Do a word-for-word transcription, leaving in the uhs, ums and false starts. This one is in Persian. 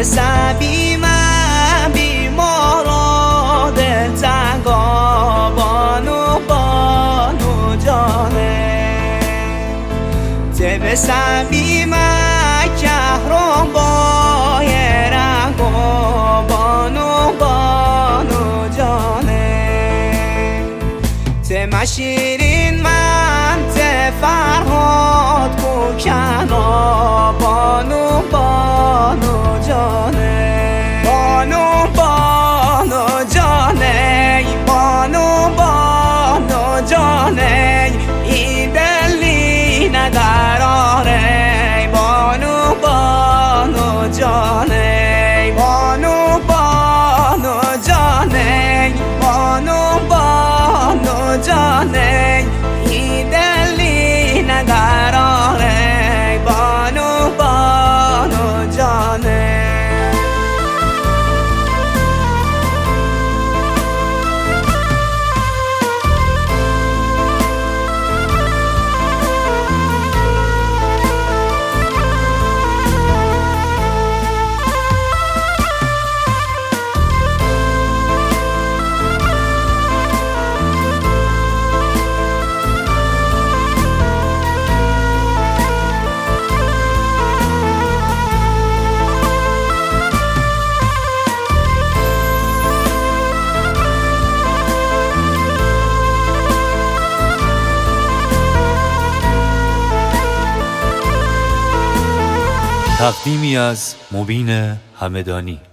سبی من بیمارا دلتنگا بانو بانو جانه تب سبی من کهرم با رنگو بانو بانو جانه تم شیرین من تفرهاد کوکنا بانو بانو جانه بانو بانو جانه بانو بانو جانه این دلی نداراره بانو بانو جانه بانو بانو جانه بانو بانو جانه این دلی نداراره بانو بانو جانه تقدیمی از مبین همدانی.